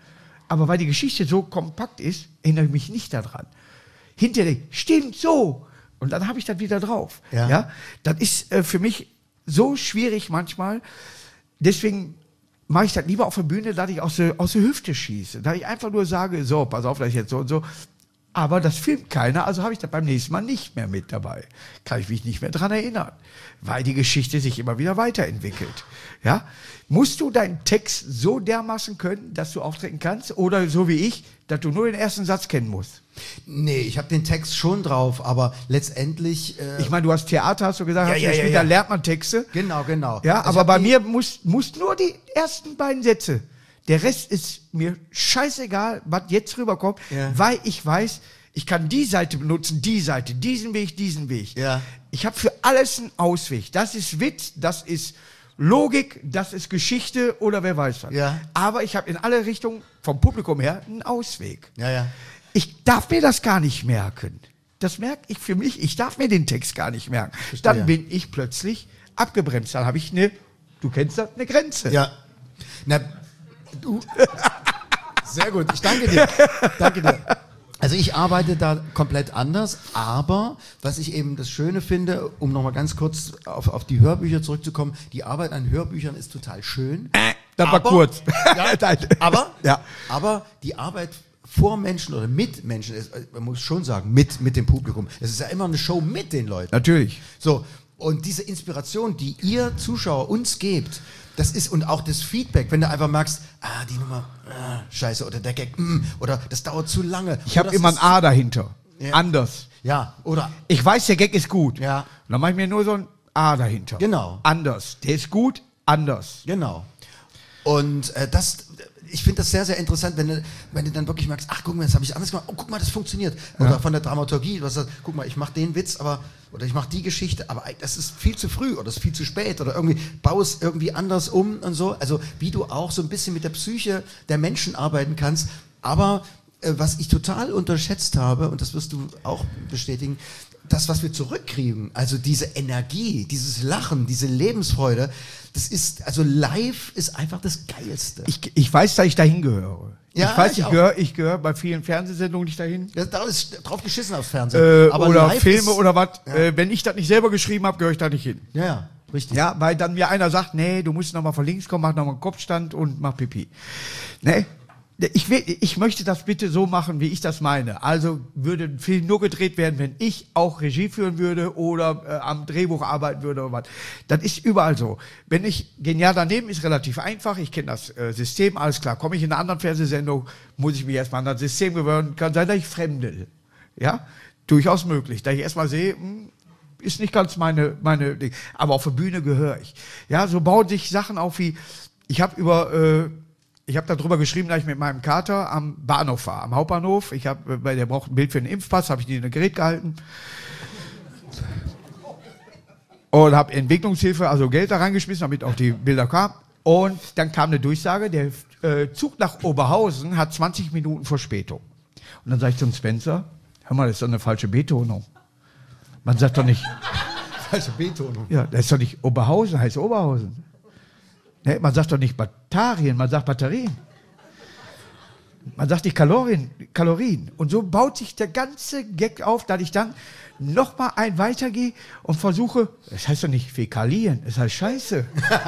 Aber weil die Geschichte so kompakt ist, erinnere ich mich nicht daran. Hinterher, stimmt so. Und dann habe ich das wieder drauf. Ja? Das ist für mich so schwierig manchmal. Deswegen mache ich das lieber auf der Bühne, dass ich aus der Hüfte schieße. Da ich einfach nur sage, so, pass auf, das ist jetzt so und so. Aber das filmt keiner, also habe ich das beim nächsten Mal nicht mehr mit dabei. Kann ich mich nicht mehr dran erinnern, weil die Geschichte sich immer wieder weiterentwickelt. Ja? Musst du deinen Text so dermaßen können, dass du auftreten kannst? Oder so wie ich, dass du nur den ersten Satz kennen musst? Nee, ich habe den Text schon drauf, aber letztendlich... ich meine, du hast Theater, hast du gesagt, da lernt man Texte. Genau. Ja, also aber bei mir muss nur die ersten beiden Sätze. Der Rest ist mir scheißegal, was jetzt rüberkommt, weil ich weiß, ich kann die Seite benutzen, die Seite, diesen Weg. Ja. Ich habe für alles einen Ausweg. Das ist Witz, das ist Logik, das ist Geschichte oder wer weiß was. Ja. Aber ich habe in alle Richtungen vom Publikum her einen Ausweg. Ja. Ich darf mir das gar nicht merken. Das merke ich für mich. Ich darf mir den Text gar nicht merken. Verstehe. Dann bin ich plötzlich abgebremst. Dann habe ich du kennst das, eine Grenze. Ja. Na, du. Sehr gut, ich danke dir. Also ich arbeite da komplett anders, aber was ich eben das Schöne finde, um nochmal ganz kurz auf die Hörbücher zurückzukommen, die Arbeit an Hörbüchern ist total schön. Das war kurz. Aber die Arbeit vor Menschen oder mit Menschen ist, man muss schon sagen, mit dem Publikum. Es ist ja immer eine Show mit den Leuten. Natürlich. So, und diese Inspiration, die ihr Zuschauer uns gebt, das ist, und auch das Feedback, wenn du einfach merkst, die Nummer, scheiße, oder der Gag, oder das dauert zu lange. Ich habe immer ein A dahinter. Ja. Anders. Ja, oder? Ich weiß, der Gag ist gut. Ja. Und dann mache ich mir nur so ein A dahinter. Genau. Anders. Der ist gut, anders. Genau. Und ich finde das sehr, sehr interessant, wenn du dann wirklich merkst, ach guck mal, das habe ich anders gemacht, oh guck mal, das funktioniert. Oder von der Dramaturgie, was sagst, guck mal, ich mache den Witz, oder ich mache die Geschichte, aber das ist viel zu früh oder das ist viel zu spät oder irgendwie baue es irgendwie anders um und so. Also wie du auch so ein bisschen mit der Psyche der Menschen arbeiten kannst. Aber was ich total unterschätzt habe, und das wirst du auch bestätigen, das, was wir zurückkriegen, also diese Energie, dieses Lachen, diese Lebensfreude, das ist, also live ist einfach das Geilste. Ich weiß, dass ich dahin gehöre. Ja, ich weiß, ich gehöre bei vielen Fernsehsendungen nicht dahin. Da ist drauf geschissen aufs Fernsehen. Aber oder Filme oder was. Ja. Wenn ich das nicht selber geschrieben habe, gehöre ich da nicht hin. Ja, richtig. Ja, weil dann mir einer sagt, nee, du musst nochmal von links kommen, mach nochmal einen Kopfstand und mach Pipi. Nee. Ich möchte das bitte so machen, wie ich das meine. Also würde ein Film nur gedreht werden, wenn ich auch Regie führen würde oder am Drehbuch arbeiten würde oder was. Das ist überall so. Wenn ich genial daneben, ist relativ einfach. Ich kenne das System, alles klar. Komme ich in einer anderen Fernsehsendung, muss ich mich erstmal an das System gewöhnen. Kann sein, dass ich fremdel. Ja, durchaus möglich. Da ich erstmal sehe, ist nicht ganz meine Ding. Aber auf der Bühne gehöre ich. Ja, so bauen sich Sachen auf wie, ich habe darüber geschrieben, dass ich mit meinem Kater am Bahnhof war, am Hauptbahnhof. Weil der braucht ein Bild für einen Impfpass, habe ich die in ein Gerät gehalten. Und habe Entwicklungshilfe, also Geld da reingeschmissen, damit auch die Bilder kamen. Und dann kam eine Durchsage, der Zug nach Oberhausen hat 20 Minuten Verspätung. Und dann sage ich zum Spencer, hör mal, das ist doch eine falsche Betonung. Man sagt doch nicht... Falsche Betonung? Ja, das ist doch nicht Oberhausen, heißt Oberhausen. Ne, man sagt doch nicht Batterien, man sagt Batterien. Man sagt nicht Kalorien. Und so baut sich der ganze Gag auf, dass ich dann nochmal ein weitergehe und versuche, das heißt doch nicht Fäkalien, es heißt Scheiße.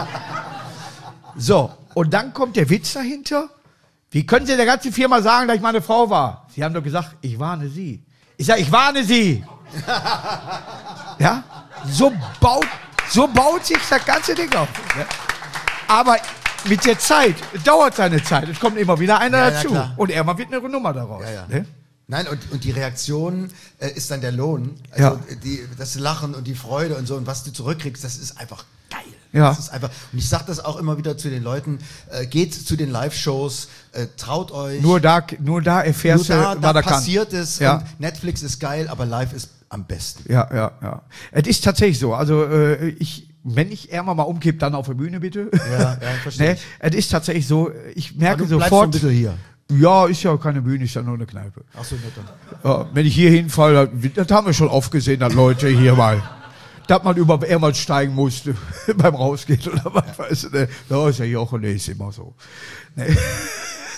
So, und dann kommt der Witz dahinter. Wie können Sie der ganzen Firma sagen, dass ich meine Frau war? Sie haben doch gesagt, ich warne Sie. Ich sage, ich warne Sie. Ja, so baut sich das ganze Ding auf. Ja? Aber mit der Zeit, dauert seine Zeit. Es kommt immer wieder einer dazu. Klar. Und irgendwann wird eine Nummer daraus. Ja. Ne? Nein, und die Reaktion ist dann der Lohn. Also das Lachen und die Freude und so und was du zurückkriegst, das ist einfach geil. Ja. Das ist einfach, und ich sage das auch immer wieder zu den Leuten, geht zu den Live-Shows, traut euch. Nur da erfährst du, was da passiert ist. Ja. Und Netflix ist geil, aber live ist am besten. Ja. Es ist tatsächlich so. Also wenn ich irgendwann mal umkippe, dann auf der Bühne bitte. Ja, verstehe. Es ist tatsächlich so, ich merke aber du sofort. Bleibst du ein bisschen hier. Ja, ist ja keine Bühne, ist ja nur eine Kneipe. Ach so, nicht dann. Ja, wenn ich hier hinfalle, das haben wir schon oft gesehen, dass Leute hier mal, dass man über irgendwas steigen musste beim Rausgehen oder was weiß ich. Da ist ja Jochen, ist immer so. Nee.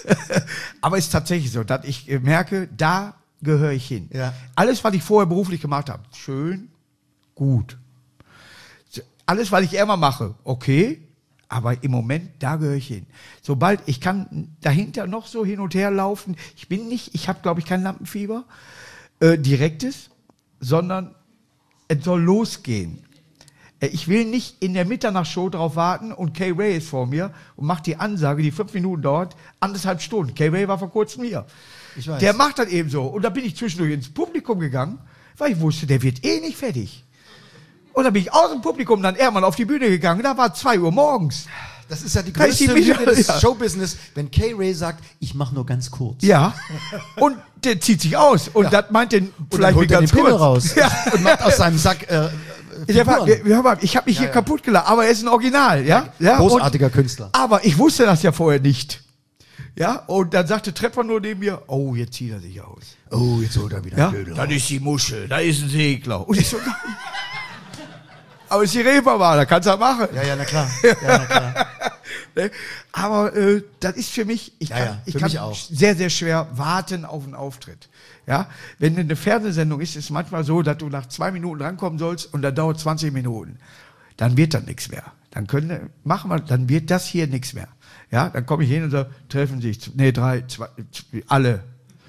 Aber es ist tatsächlich so, dass ich merke, da gehöre ich hin. Ja. Alles, was ich vorher beruflich gemacht habe, schön, gut. Alles, was ich immer mache, okay, aber im Moment, da gehöre ich hin. Sobald, ich kann dahinter noch so hin und her laufen, ich habe, glaube ich, kein Lampenfieber, direktes, sondern es soll losgehen. Ich will nicht in der Mitternachtsshow drauf warten und Kay Ray ist vor mir und macht die Ansage, die 5 Minuten dauert, 1,5 Stunden. Kay Ray war vor kurzem hier. Ich weiß. Der macht das eben so. Und da bin ich zwischendurch ins Publikum gegangen, weil ich wusste, der wird eh nicht fertig. Und dann bin ich aus dem Publikum dann irgendwann auf die Bühne gegangen. Da war 2 Uhr morgens. Das ist ja die Da ist die größte Lüge des ja. Showbusiness, wenn Kay Ray sagt, ich mache nur ganz kurz. Ja. Und der zieht sich aus. Und das meint den Und vielleicht dann holt er ganz den Pimmel kurz. raus Ja. und macht aus seinem Sack Ich habe mich hier kaputt gelacht, aber er ist ein Original, ja? Ja, großartiger Künstler. Aber ich wusste das ja vorher nicht. Ja, und dann sagte Trepper nur neben mir, oh, jetzt zieht er sich aus. Oh, jetzt holt er wieder Ja, einen Dödel das ist die Muschel, da ist ein Segler. Und ich so, aber es ist die Reeperbahn, da kannst du das machen. Ja, na klar. Ja, na klar. Ne? Aber das ist für mich, ich kann mich auch. sehr, sehr schwer warten auf einen Auftritt. Ja, wenn eine Fernsehsendung ist, ist es manchmal so, dass du nach 2 Minuten rankommen sollst und dann dauert 20 Minuten. Dann wird das nichts mehr. Dann dann wird das hier nichts mehr. Ja, dann komme ich hin und sage, treffen sich, 3, 2, alle.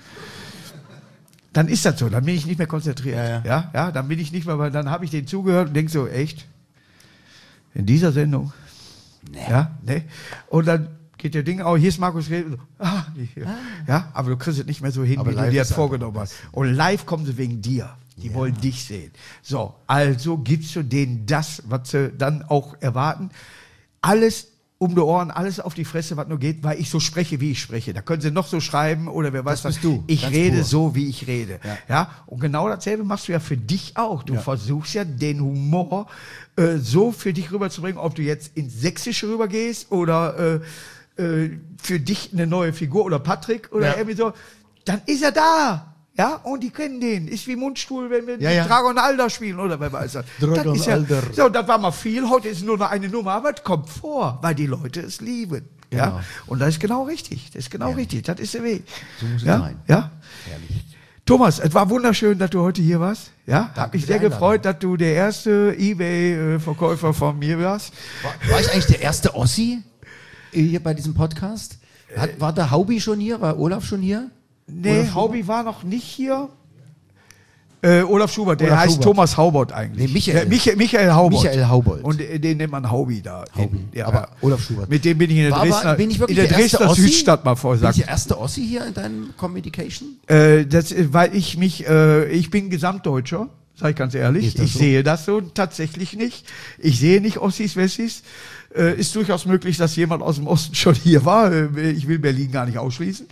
Dann ist das so, dann bin ich nicht mehr konzentriert. Ja, dann bin ich nicht mehr, weil dann habe ich denen zugehört und denke so, echt? In dieser Sendung? Nee. Ja, nee. Und dann geht der Ding auch, hier ist Markus Reh. Ja, aber du kriegst es nicht mehr so hin, Aber wie du live dir ist das vorgenommen hast. Und live kommen sie wegen dir. Die wollen dich sehen. So, also gibst du denen das, was sie dann auch erwarten. Alles um die Ohren, alles auf die Fresse, was nur geht, weil ich so spreche, wie ich spreche. Da können sie noch so schreiben oder wer weiß das was. bist du, Ich ganz rede pur. so, wie ich rede. Ja, und genau dasselbe machst du ja für dich auch. Du versuchst ja den Humor so für dich rüberzubringen, ob du jetzt ins Sächsische rübergehst oder für dich eine neue Figur oder Patrick oder irgendwie so. Dann ist er da. Ja, und die kennen den. Ist wie Mundstuhl, wenn wir Dragon Alder spielen oder wer weiß das. Dragon Das ist ja, Alder. so, das war mal viel. Heute ist nur noch eine Nummer, aber es kommt vor, weil die Leute es lieben. Genau. Ja, und das ist genau richtig. Das ist genau richtig. Das ist der Weg. So muss es Ja, sein. ja. Herrlich. Thomas, es war wunderschön, dass du heute hier warst. Ja, Danke hab mich für sehr die Einladung. gefreut, dass du der erste eBay-Verkäufer von mir warst. War ich eigentlich der erste Ossi hier bei diesem Podcast? War der Haubi schon hier? War Olaf schon hier? Nee, Olaf Haubi war noch nicht hier. Olaf Schubert, der Olaf heißt Schubert. Thomas Haubold eigentlich. Nee, Michael. Michael Haubold. Michael Haubold. Und den nennt man Haubi da. Haubi. Ja, Aber Olaf Schubert. Mit dem bin ich in der Bin ich wirklich in der der erste Dresdner Ossi? Südstadt mal vor, Bin ich sagt. der erste Ossi hier in deinem Communication? Weil ich bin Gesamtdeutscher, sage ich ganz ehrlich. Ist das Ich so? sehe das so tatsächlich nicht. Ich sehe nicht Ossis, Wessis. Ist durchaus möglich, dass jemand aus dem Osten schon hier war. Ich will Berlin gar nicht ausschließen.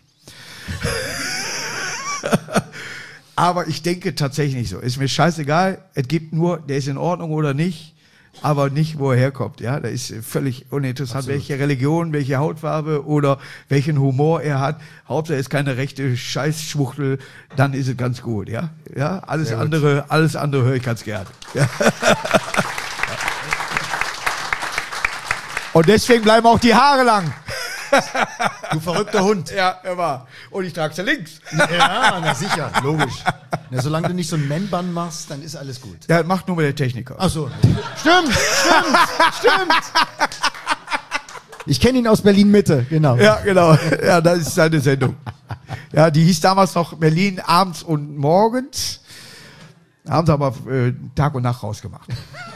Aber ich denke tatsächlich nicht so. Ist mir scheißegal. Es gibt nur, der ist in Ordnung oder nicht, aber nicht, wo er herkommt. Ja, da ist völlig uninteressant, welche Religion, welche Hautfarbe oder welchen Humor er hat. Hauptsache er ist keine rechte Scheißschwuchtel, dann ist es ganz gut. Ja, ja, alles andere höre ich ganz gern. Ja. Und deswegen bleiben auch die Haare lang. Du verrückter Hund. Ja, immer. Und ich trage sie links. Ja, na sicher, logisch. Na, solange du nicht so einen Man-Bun machst, dann ist alles gut. Ja, macht nur mit der Techniker. Ach so. Stimmt. Ich kenne ihn aus Berlin-Mitte, genau. Ja, genau. Ja, das ist seine Sendung. Ja, die hieß damals noch Berlin abends und morgens. Haben sie aber Tag und Nacht rausgemacht.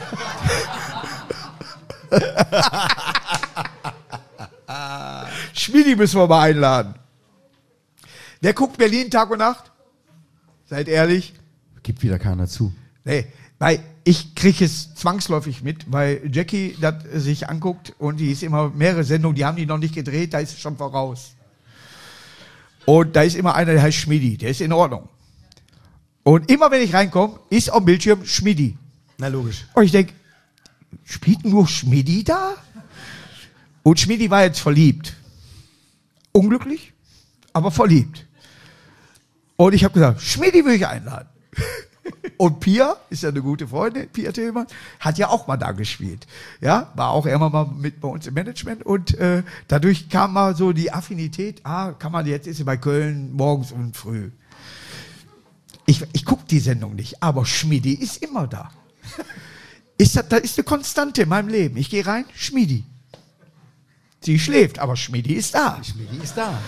Schmidi müssen wir mal einladen. Wer guckt Berlin Tag und Nacht? Seid ehrlich. Gibt wieder keiner zu. Nee, weil ich kriege es zwangsläufig mit, weil Jackie das sich anguckt und die ist immer mehrere Sendungen, die haben die noch nicht gedreht, da ist es schon voraus. Und da ist immer einer, der heißt Schmidi, der ist in Ordnung. Und immer wenn ich reinkomme, ist auf dem Bildschirm Schmidi. Na logisch. Und ich denke, spielt nur Schmidi da? Und Schmidi war jetzt verliebt. Unglücklich, aber verliebt. Und ich habe gesagt, Schmidi will ich einladen. Und Pia, ist ja eine gute Freundin, Pia Tillmann, hat ja auch mal da gespielt. Ja, war auch immer mal mit bei uns im Management und dadurch kam mal so die Affinität, kann man jetzt, ist sie bei Köln morgens und früh. Ich gucke die Sendung nicht, aber Schmiedi ist immer da. Da ist eine Konstante in meinem Leben. Ich gehe rein, Schmiedi. Sie schläft, aber Schmiedi ist da. Schmiedi ist da.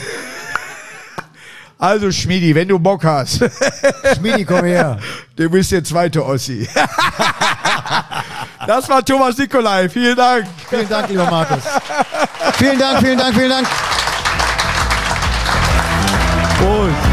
Also Schmiedi, wenn du Bock hast. Schmiedi, komm her. Du bist der zweite Ossi. Das war Thomas Nicolai. Vielen Dank. Vielen Dank, lieber Markus. Vielen Dank, vielen Dank, vielen Dank. Prost.